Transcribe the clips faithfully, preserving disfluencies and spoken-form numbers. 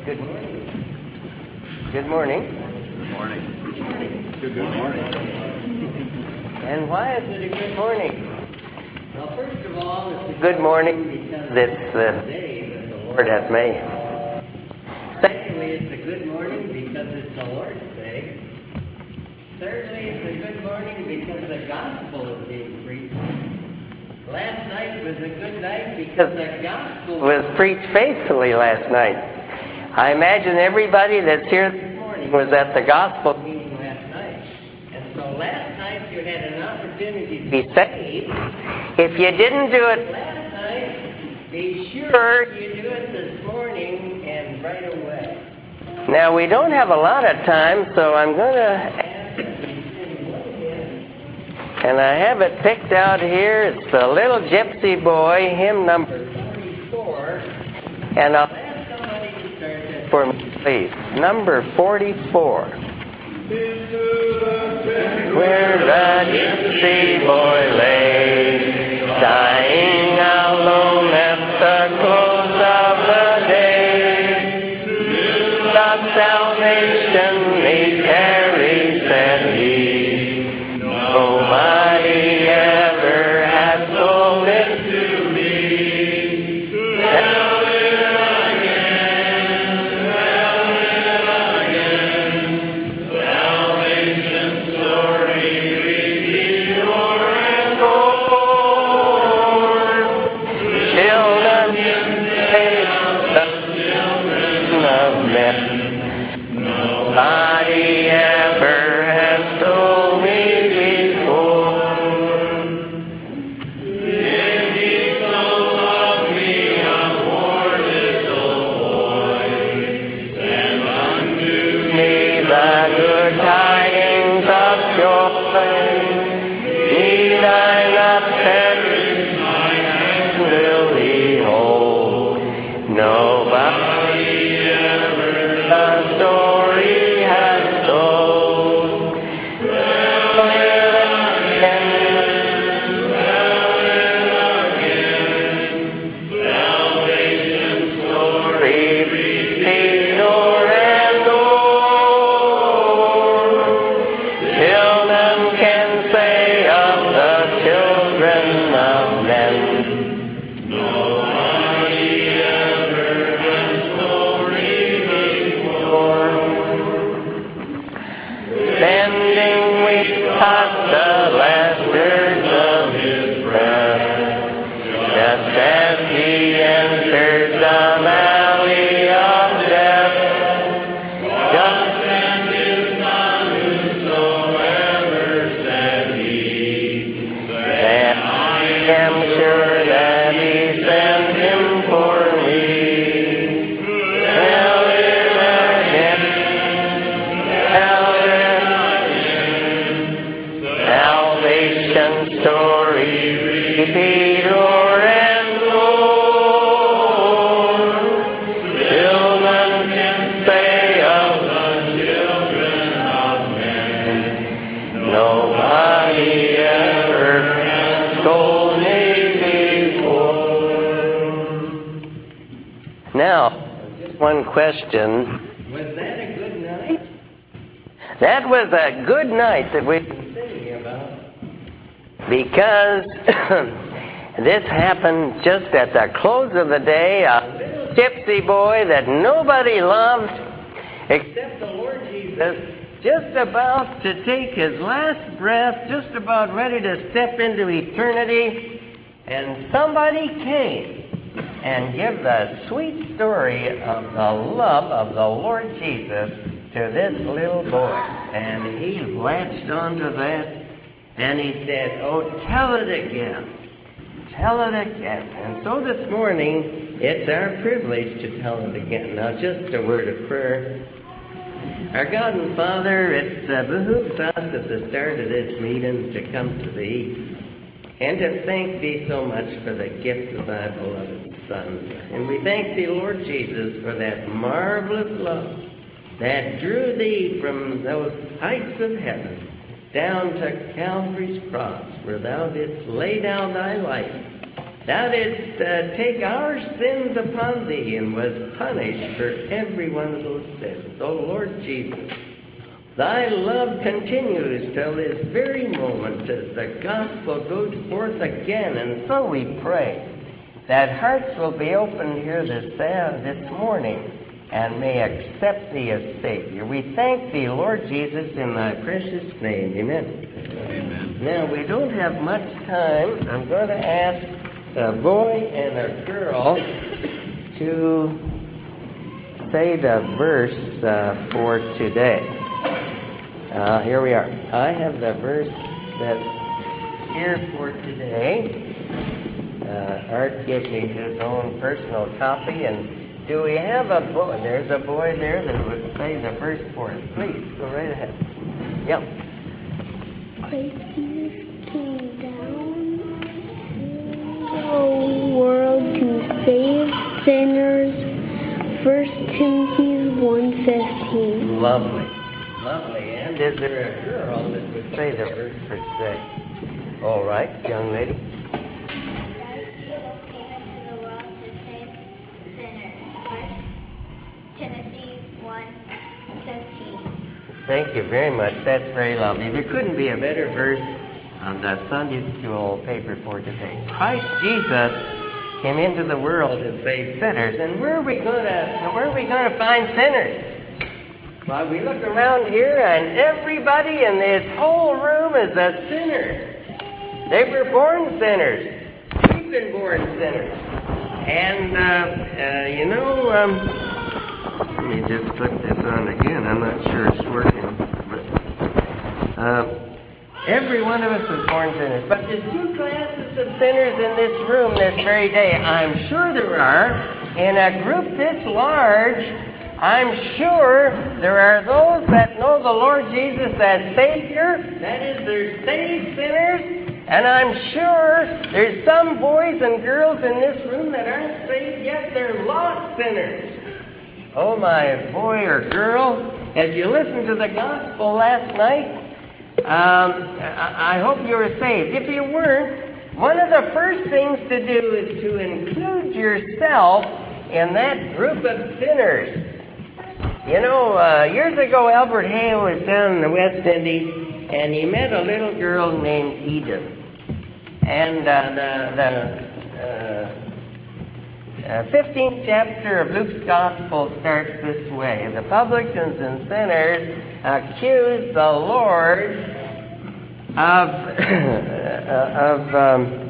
Good morning. Good morning. Good morning. Good morning. And why is it a good morning? Well, first of all, it's a good morning because it's the day that the Lord hath made. Secondly, it's a good morning because it's the Lord's Day. Thirdly, it's a good morning because the gospel is being preached. Last night was a good night because the gospel was preached faithfully last night. I imagine everybody that's here this morning was at the gospel meeting last night. And so last night you had an opportunity to be saved. If you didn't do it last night, be sure you do it this morning and right away. Now, we don't have a lot of time, so I'm going to ask that we sing one hymn. And I have it picked out here. It's the Little Gypsy Boy, hymn number forty-four. And I'll ask somebody to start that for me, please. Number forty-four. Where a gypsy boy lay, dying alone at the close of the day, the salvation he carries, said he, nobody ever has told it to me. Tell it again, tell it again, salvation story, repeat o'er and o'er. Children can say of the children of men, nobody ever has told me before. Did he so love me, a poor little boy, send unto me the good tidings of joy? Need I not perish, my hand will he hold. Nobody ever the story has told. Tell it again, tell it again, salvation story, repeat o'er and o'er. Children can say of the children of men, nobody ever has told me before. Bending we caught the last urge of his breath, just as he entered the valley of death. Just send his son, whosoever, said he, and I am sure that he sent him for me. Tell it again, tell it again, salvation story, repeat o'er and o'er. Children can say of the children of men, nobody ever has told me before. Now, just one question. Was that a good night? That was a good night that we've been singing about. Because this happened just at the close of the day. A little gypsy boy that nobody loved except the Lord Jesus, just about to take his last breath, just about ready to step into eternity. And somebody came and gave the sweet story of the love of the Lord Jesus to this little boy. And he latched onto that and he said, oh, tell it again. Tell it again. And so this morning, it's our privilege to tell it again. Now, just a word of prayer. Our God and Father, it uh, behooves us at the start of this meeting to come to Thee and to thank Thee so much for the gift of Thy beloved Son. And we thank Thee, Lord Jesus, for that marvelous love that drew Thee from those heights of heaven down to Calvary's cross, where Thou didst lay down Thy life Thou didst uh, take our sins upon thee and was punished for every one of those sins. O Lord Jesus, thy love continues till this very moment as the gospel goes forth again. And so we pray that hearts will be opened here this, uh, this morning and may accept thee as Savior. We thank thee, Lord Jesus, in thy precious name. Amen. Amen. Now, we don't have much time. I'm going to ask a boy and a girl to say the verse uh, for today. Uh, here we are. I have the verse that's here for today. Uh, Art gave me his own personal copy. And do we have a boy? There's a boy there that would say the verse for us. Please, go right ahead. Yep. Christ Jesus came down to the world to save sinners. First Timothy one fifteen. Lovely. Lovely. And is there a girl that would say the verse for today? All right, young lady. Christ Jesus came into the world to save sinners. First Timothy one fifteen. Thank you very much. That's very lovely. There couldn't be a better verse on the Sunday school paper for today. Christ Jesus came into the world to save sinners. And where are we going to where are we going to find sinners? Well, we look around here and everybody in this whole room is a sinner. They were born sinners. We've been born sinners. And, uh, uh, you know, um, let me just put this on again. I'm not sure it's working. But, uh, every one of us is born sinners. But there's two classes of sinners in this room this very day. I'm sure there are. In a group this large, I'm sure there are those that know the Lord Jesus as Savior. That is, they're saved sinners. And I'm sure there's some boys and girls in this room that aren't saved yet. They're lost sinners. Oh, my boy or girl, as you listened to the gospel last night, um, I hope you were saved. If you weren't, one of the first things to do is to include yourself in that group of sinners. You know, uh, years ago, Albert Hale was down in the West Indies, and he met a little girl named Edith. And uh, the, the uh, uh, fifteenth chapter of Luke's Gospel starts this way. The publicans and sinners accused the Lord of, of, um,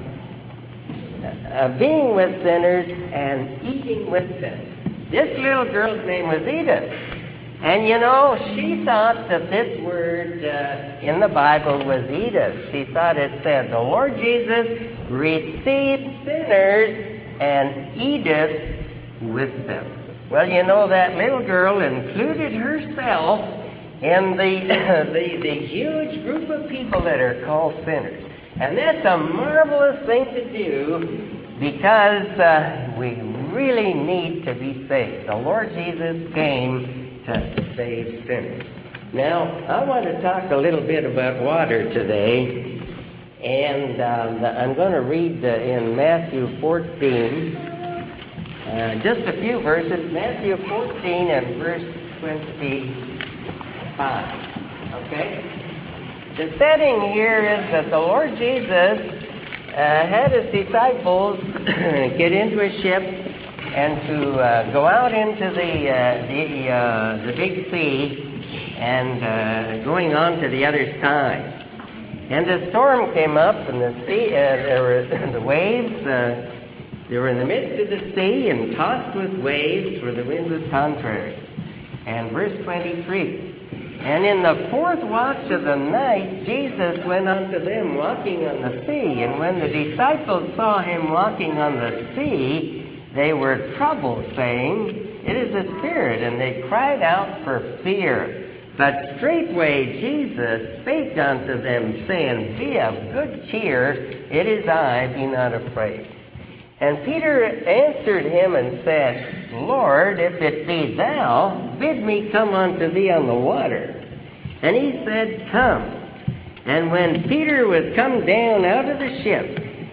of being with sinners and eating with them. This little girl's name was Edith. And you know, she thought that this word uh, in the Bible was Edith. She thought it said, the Lord Jesus received sinners and eateth with them. Well, you know, that little girl included herself in the, the, the huge group of people that are called sinners. And that's a marvelous thing to do because uh, we really need to be saved. The Lord Jesus came to save sinners. Now, I want to talk a little bit about water today. And um, I'm going to read uh, in Matthew fourteen, uh, just a few verses. Matthew fourteen and verse twenty-five. Okay? The setting here is that the Lord Jesus uh, had his disciples get into a ship and to uh, go out into the uh, the uh, the big sea and uh, going on to the other side. And a storm came up, and the sea, uh, there were the waves. Uh, they were in the midst of the sea and tossed with waves, for the wind was contrary. And verse twenty-three. And in the fourth watch of the night, Jesus went unto them walking on the sea. And when the disciples saw him walking on the sea, they were troubled, saying, It is a spirit. And they cried out for fear. But straightway Jesus spake unto them, saying, Be of good cheer, it is I, be not afraid. And Peter answered him and said, Lord, if it be thou, bid me come unto thee on the water. And he said, Come. And when Peter was come down out of the ship,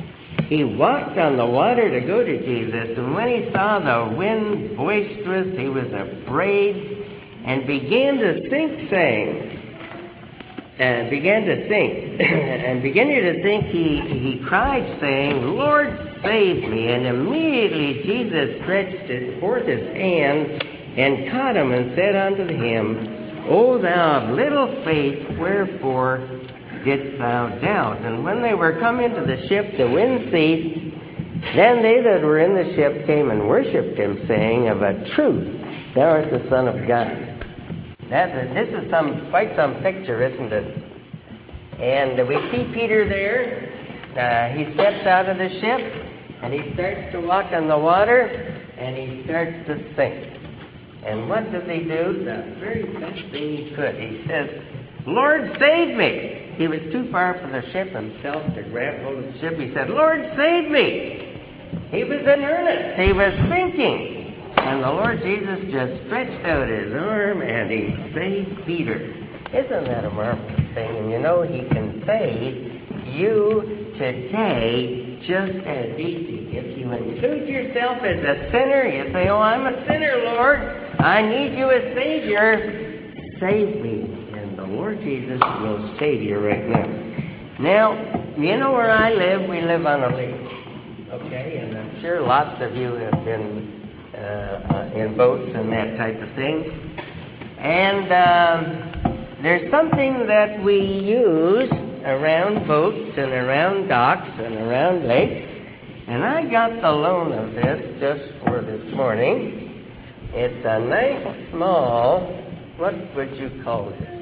He walked on the water to go to Jesus, and when he saw the wind boisterous, he was afraid and began to sink, saying, and began to sink, and beginning to sink, he, he cried, saying, Lord, save me. And immediately Jesus stretched forth his hand and caught him and said unto him, O thou of little faith, wherefore didst thou doubt? And when they were come into the ship, the wind ceased. Then they that were in the ship came and worshipped him, saying, Of a truth, thou art the Son of God. That, this is some quite some picture, isn't it? And we see Peter there. Uh, he steps out of the ship, and he starts to walk on the water, and he starts to sink. And what does he do? The very best thing he could. He says, Lord, save me. He was too far from the ship himself to grab hold of the ship. He said, Lord, save me. He was in earnest. He was sinking. And the Lord Jesus just stretched out his arm and he saved Peter. Isn't that a marvelous thing? And you know, he can save you today just as easy. If you include yourself as a sinner, you say, oh, I'm a sinner, Lord. I need you as Savior. Save me. And the Lord Jesus will save you right now. Now, you know where I live? We live on a lake. Okay? And I'm sure lots of you have been Uh, in boats and that type of thing. And um, there's something that we use around boats and around docks and around lakes. And I got the loan of this just for this morning. It's a nice small, what would you call this?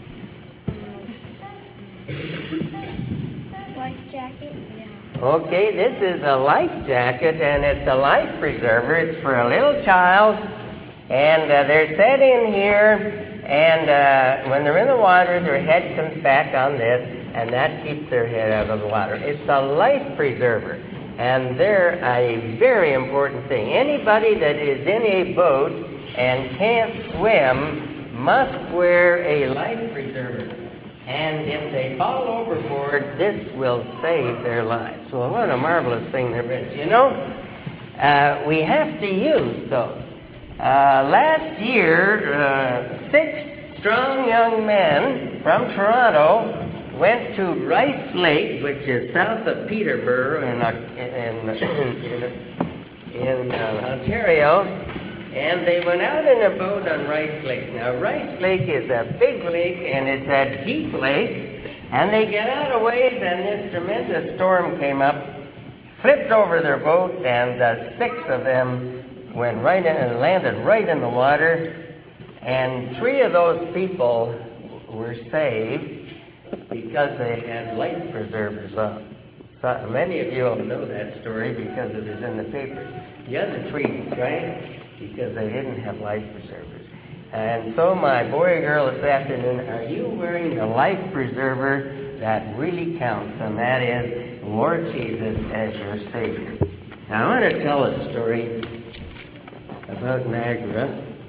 Life jacket? Okay, this is a life jacket, and it's a life preserver. It's for a little child, and uh, they're set in here, and uh, when they're in the water, their head comes back on this, and that keeps their head out of the water. It's a life preserver, and they're a very important thing. Anybody that is in a boat and can't swim must wear a life preserver. And if they fall overboard, this will save their lives. Well, what a marvelous thing there is. You know, uh, we have to use those. Uh, last year, uh, six strong young men from Toronto went to Rice Lake, which is south of Peterborough in, in, in, in uh, Ontario. And they went out in a boat on Rice Lake. Now, Rice Lake is a big lake, and it's a deep lake. And they get out a ways, and this tremendous storm came up, flipped over their boat, and uh, six of them went right in and landed right in the water. And three of those people were saved because they had life preservers on. So many of you will know that story because it was in the papers. The other three drank because they didn't have life preservers. And so my boy or girl this afternoon, are you wearing the life preserver that really counts? And that is Lord Jesus as your Savior. Now I want to tell a story about Niagara.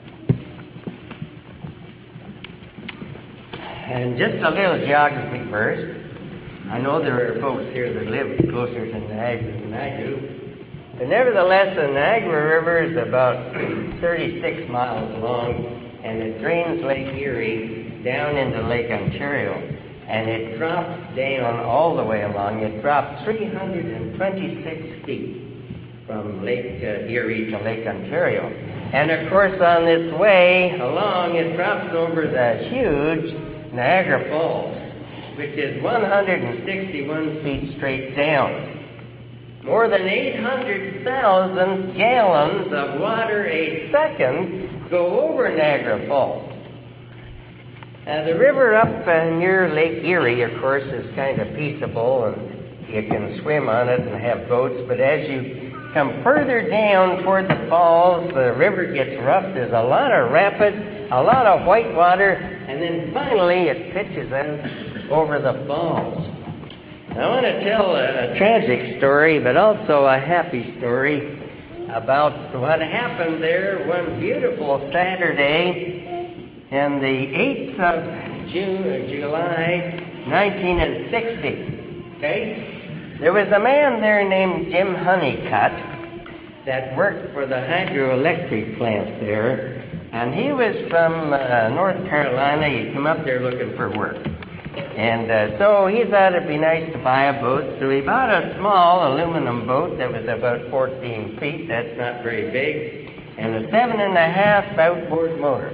And just a little geography first. I know there are folks here that live closer to Niagara than I do. But nevertheless, the Niagara River is about thirty-six miles long, and it drains Lake Erie down into Lake Ontario. And it drops down all the way along. It drops three hundred twenty-six feet from Lake uh, Erie to Lake Ontario. And of course, on this way along, it drops over the huge Niagara Falls, which is one hundred sixty-one feet straight down. More than eight hundred thousand gallons of water a second go over Niagara Falls. Uh, the river up uh, near Lake Erie, of course, is kind of peaceable, and you can swim on it and have boats. But as you come further down toward the falls, the river gets rough. There's a lot of rapids, a lot of white water, and then finally it pitches out over the falls. I want to tell a, a tragic story, but also a happy story about what happened there one beautiful Saturday in the eighth of June, or July, nineteen sixty. Okay? There was a man there named Jim Honeycutt that worked for the hydroelectric plant there, and he was from uh, North Carolina. He come up there looking for work. And uh, so he thought it'd be nice to buy a boat, so he bought a small aluminum boat that was about fourteen feet, that's not very big, and a seven and a half outboard motor.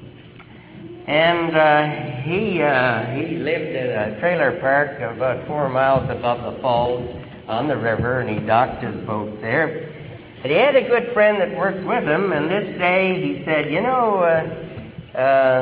And uh, he uh, he lived in a trailer park about four miles above the falls on the river, and he docked his boat there. But he had a good friend that worked with him, and this day he said, you know, uh, uh,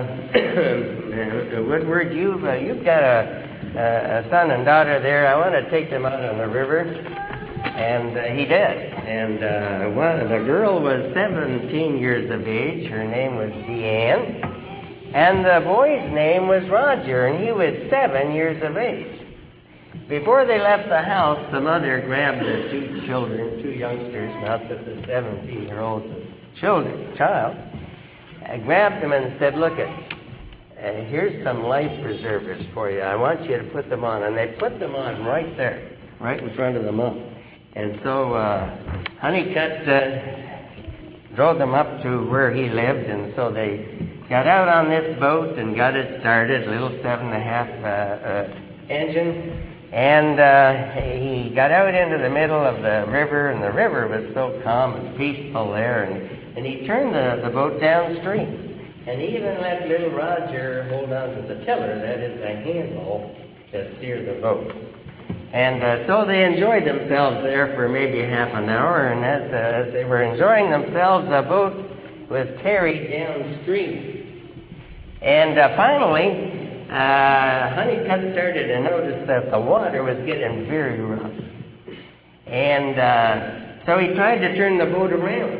Woodward, you've, uh, you've got a, a son and daughter there. I want to take them out on the river. And uh, he did. And uh, one, the girl was seventeen years of age. Her name was Deanne. And the boy's name was Roger, and he was seven years of age. Before they left the house, the mother grabbed the two children, two youngsters, not that the seventeen-year-old's a children, child, uh, grabbed them and said, look, it, uh, here's some life preservers for you. I want you to put them on. And they put them on right there, right in front of the mom. And so uh, Honeycutt uh, drove them up to where he lived, and so they got out on this boat and got it started, a little seven and a half uh, uh, engine. And uh, he got out into the middle of the river, and the river was so calm and peaceful there. And, and he turned the, the boat downstream. And he even let little Roger hold on to the tiller, that is the handle, to steer the boat. And uh, so they enjoyed themselves there for maybe half an hour. And as, uh, as they were enjoying themselves, the boat was carried downstream. And uh, finally, uh, Honeycutt started to notice that the water was getting very rough. And uh, so he tried to turn the boat around.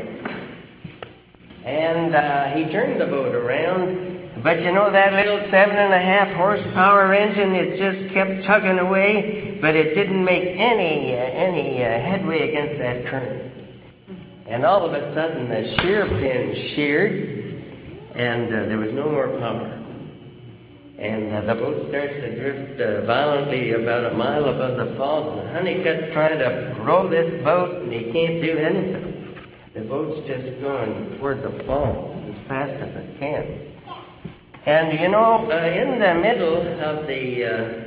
And uh, he turned the boat around. But you know, that little seven and a half horsepower engine, it just kept chugging away, but it didn't make any, uh, any uh, headway against that current. And all of a sudden, the shear pin sheared, and uh, there was no more power. And uh, the boat starts to drift uh, violently about a mile above the falls, and Honeycutt's trying to row this boat, and he can't do anything. The boat's just going toward the falls as fast as it can. And you know, uh, in the middle of the uh,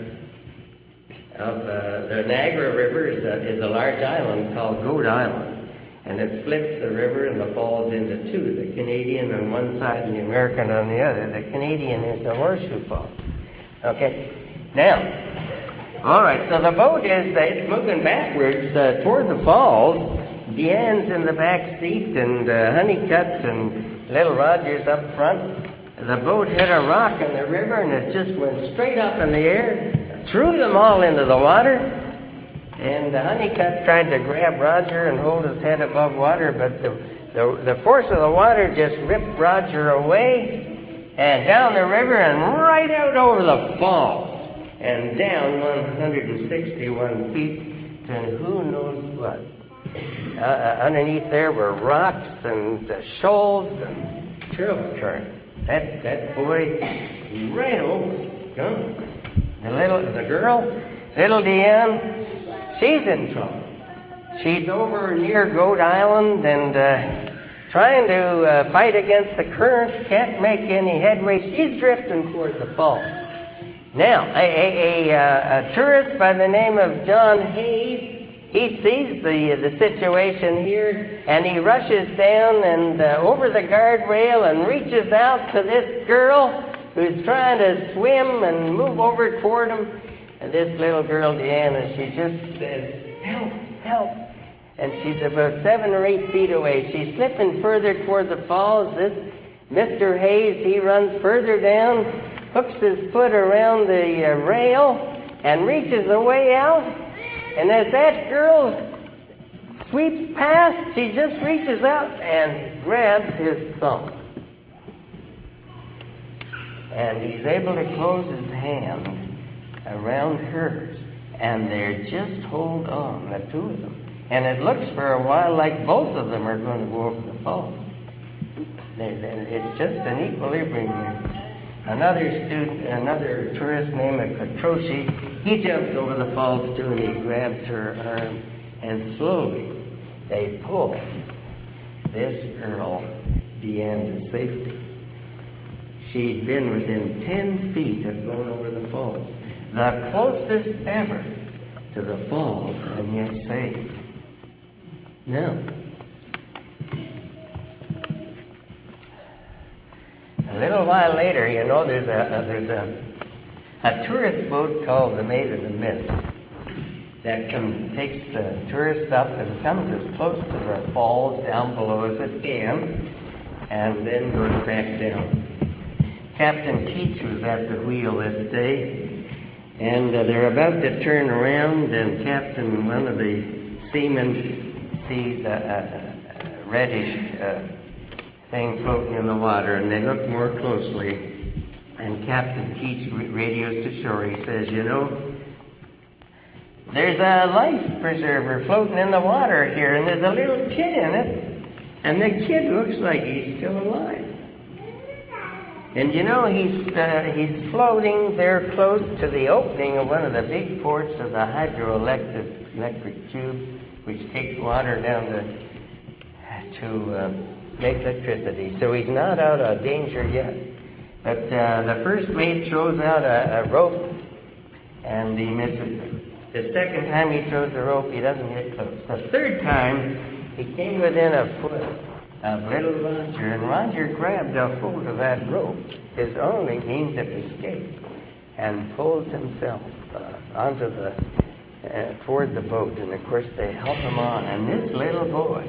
of uh, the Niagara River is a, is a large island called Goat Island. And it splits the river and the falls into two, the Canadian on one side and the American on the other. The Canadian is the Horseshoe Falls. Okay, now, all right, so the boat is, uh, it's moving backwards uh, toward the falls. Deanne's in the back seat, and uh, Honeycutt and little Roger's up front. The boat hit a rock in the river, and it just went straight up in the air, threw them all into the water. And uh, Honeycutt tried to grab Roger and hold his head above water, but the, the, the force of the water just ripped Roger away and down the river and right out over the falls and down one hundred sixty-one feet to who knows what. Uh, uh, underneath there were rocks and uh, shoals and terrible current. That, that boy right over, gone. The little, the girl, little Deanne, she's in trouble. She's over near Goat Island and uh, trying to uh, fight against the current, can't make any headway. She's drifting toward the falls. Now, a, a, a, a tourist by the name of John Hayes, he sees the the situation here, and he rushes down and uh, over the guardrail and reaches out to this girl who's trying to swim and move over toward him. And this little girl, Deanna, she just says, help, help. And she's about seven or eight feet away. She's slipping further toward the falls. This Mister Hayes, he runs further down, hooks his foot around the uh, rail, and reaches a way out. And as that girl sweeps past, she just reaches out and grabs his thumb. And he's able to close his hand around hers, and they just hold on, the two of them. And it looks for a while like both of them are going to go over the falls. They, they, it's just an equilibrium. Another student, another tourist named Katroshi, he jumps over the falls too, and he grabs her arm, and slowly they pull this girl Deanne to safety. She'd been within ten feet of going over the falls, the closest ever to the falls, and yet saved. Now, a little while later, you know, there's a, a there's a a tourist boat called the Maid of the Mist that come, takes the tourists up and comes as close to the falls down below as it can, and then goes back down. Captain Keats was at the wheel this day, and uh, they're about to turn around, and Captain, one of the seamen, sees a, a, a reddish uh, thing floating in the water, and they look more closely, and Captain Keats radios to shore. He says, you know, there's a life preserver floating in the water here, and there's a little kid in it, and the kid looks like he's still alive. And you know, he's uh, he's floating there close to the opening of one of the big ports of the hydroelectric electric tube, which takes water down to, to uh, make electricity. So he's not out of danger yet. But uh, the first mate throws out a, a rope, and he misses it. The second time he throws the rope, he doesn't get close. The third time, he came within a foot of little Roger, and Roger grabbed a hold of that rope, his only means of escape, and pulled himself uh, onto the, uh, toward the boat. And of course, they help him on. And this little boy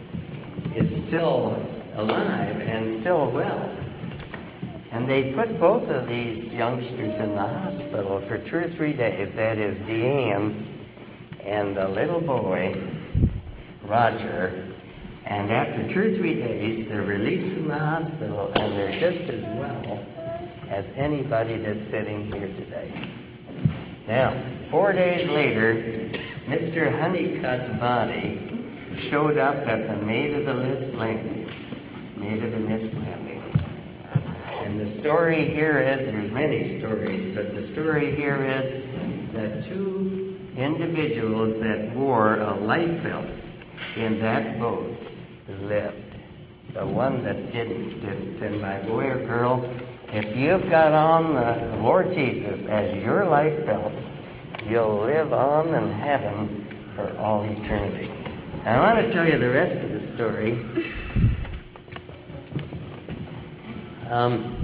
is still alive and still well. And they put both of these youngsters in the hospital for two or three days. That is Deanne and the little boy, Roger. And after two or three days, they're released from the hospital, and they're just as well as anybody that's sitting here today. Now, four days later, Mister Honeycutt's body showed up at the Maid of the Mist landing. Maid of the Mist landing. And the story here is, there's many stories, but the story here is that two individuals that wore a life belt in that boat lived. The one that didn't, didn't. And my boy or girl, if you've got on the Lord Jesus as your life belt, you'll live on in heaven for all eternity. And I want to tell you the rest of the story. Um,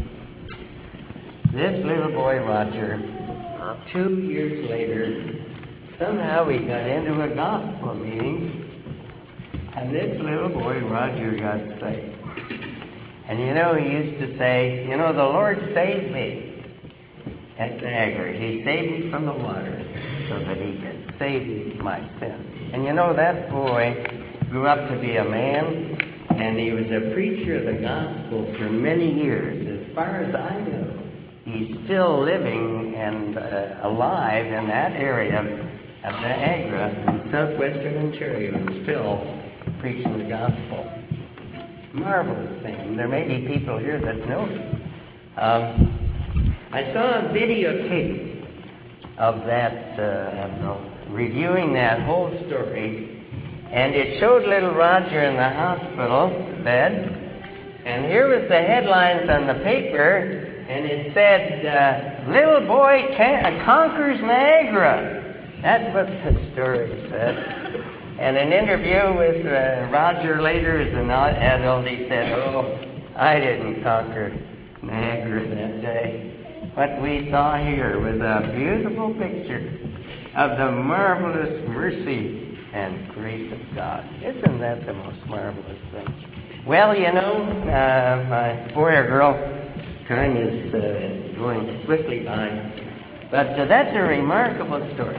this little boy, Roger, two years later, somehow he got into a gospel meeting, and this little boy, Roger, got saved. And you know, he used to say, you know, the Lord saved me at Niagara. He saved me from the water so that he could save my sins. And you know, that boy grew up to be a man, and he was a preacher of the gospel for many years. As far as I know, he's still living and uh, alive in that area of Niagara in southwestern Ontario, still preaching the gospel. Marvelous thing. There may be people here that know it. Um, I saw a videotape of that, uh, reviewing that whole story, and it showed little Roger in the hospital bed, and here was the headlines on the paper, and it said, uh, little boy can- conquers Niagara. That's what the story said. And an interview with uh, Roger later as an adult, he said, oh, I didn't conquer Niagara that day. What we saw here was a beautiful picture of the marvelous mercy and grace of God. Isn't that the most marvelous thing? Well, you know, uh, my boy or girl, time is uh, going swiftly by, but uh, that's a remarkable story.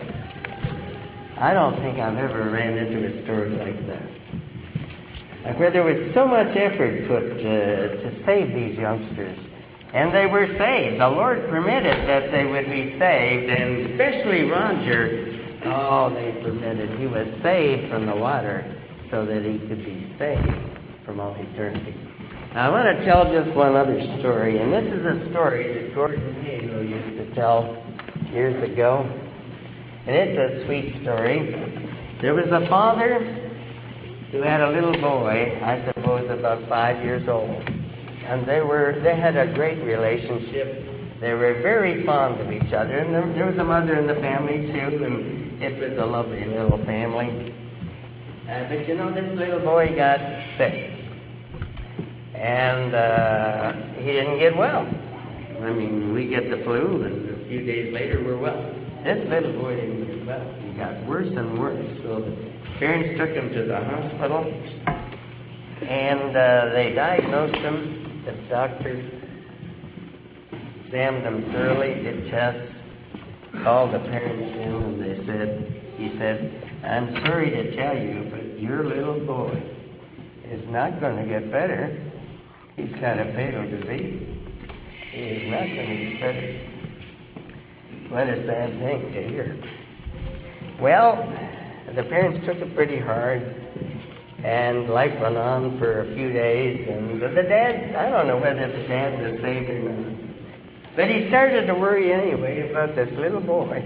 I don't think I've ever ran into a story like that, like where there was so much effort put uh, to save these youngsters. And they were saved. The Lord permitted that they would be saved, and especially Roger, oh, they permitted. He was saved from the water so that he could be saved from all eternity. I want to tell just one other story, and this is a story that Gordon Halo used to tell years ago, and it's a sweet story. There was a father who had a little boy, I suppose about five years old, and they were they had a great relationship. They were very fond of each other, and there, there was a mother in the family too, and it was a lovely little family. Uh, but you know, this little boy got sick, and uh, he didn't get well. I mean, we get the flu, and a few days later we're well. This little boy didn't get well. He got worse and worse. So the parents took him to the hospital, and uh, they diagnosed him. The doctors examined him thoroughly, did tests, called the parents in, and they said, he said, I'm sorry to tell you, but your little boy is not going to get better. He's got a fatal disease. He is not going to get better. What a sad thing to hear. Well, the parents took it pretty hard, and life went on for a few days, and the dad, I don't know whether the dad was saved or not, but he started to worry anyway about this little boy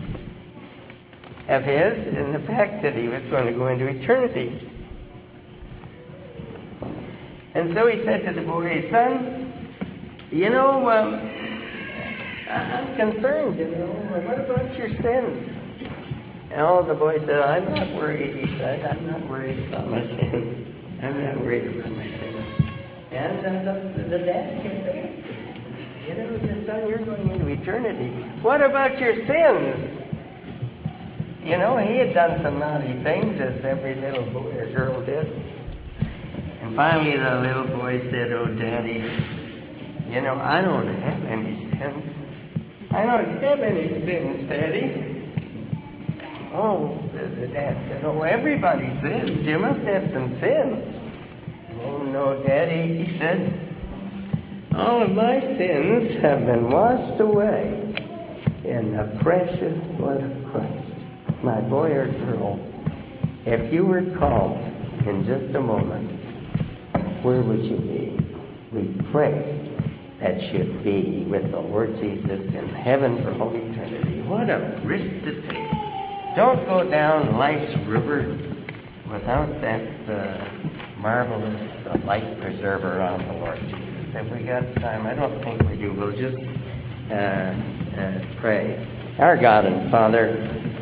of his and the fact that he was going to go into eternity. And so he said to the boy, son, you know, um, I'm concerned, you know, what about your sins? And all the boy said, I'm not worried, he said, I'm not worried about my sins. I'm not worried about my sins. And uh, the, the dad kept asking, you know, he said, son, you're going into eternity. What about your sins? You know, he had done some naughty things, as every little boy or girl did. And finally the little boy said, oh, Daddy, you know, I don't have any sins. I don't have any sins, Daddy. Oh, the, the dad said, oh, everybody sins. You must have some sins. Oh, no, Daddy, he said, all of my sins have been washed away in the precious blood of Christ. My boy or girl, if you were called in just a moment, where would you be? We pray that you'd be with the Lord Jesus in heaven for all eternity. What a risk to take. Don't go down life's river without that uh, marvelous uh, life preserver on the Lord Jesus. Have we got time? I don't think we do. We'll just uh, uh, pray. Our God and Father,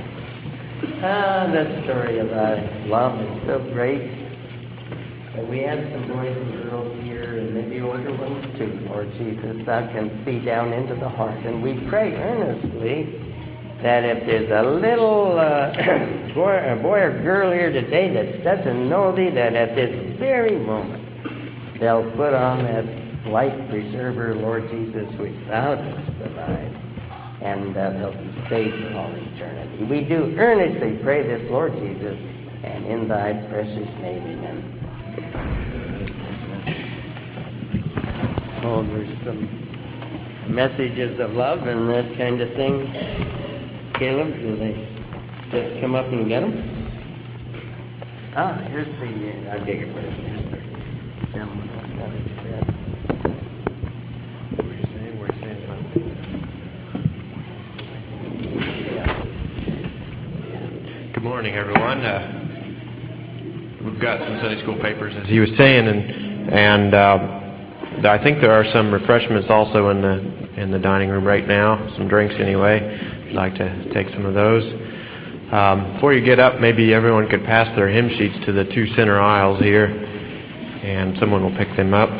ah, that story of thy love is so great. And we have some boys and girls here, and maybe older ones too, Lord Jesus. Thou can see down into the heart. And we pray earnestly that if there's a little uh, boy, a boy or girl here today that doesn't know thee, that at this very moment they'll put on that life preserver, Lord Jesus, which thou dost provide, and uh, they'll be saved for all eternity. We do earnestly pray this, Lord Jesus, and in thy precious name, amen. Oh, there's some messages of love and that kind of thing. Caleb, do they just come up and get them? Ah, here's the, uh, I beg your pardon, here's the gentleman that's got his bed. What are you saying? What are you saying about Good morning, everyone. Uh, we've got some Sunday school papers, as he was saying, and and uh, I think there are some refreshments also in the in the dining room right now. Some drinks, anyway. I'd like to take some of those. Um, before you get up, maybe everyone could pass their hymn sheets to the two center aisles here, and someone will pick them up.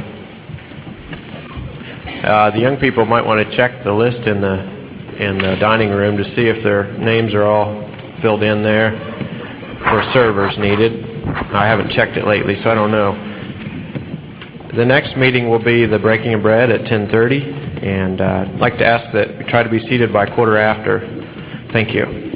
Uh, the young people might want to check the list in the in the dining room to see if their names are all filled in there for servers needed. I haven't checked it lately, so I don't know. The next meeting will be the breaking of bread at ten thirty, and uh, I'd like to ask that we try to be seated by quarter after. Thank you.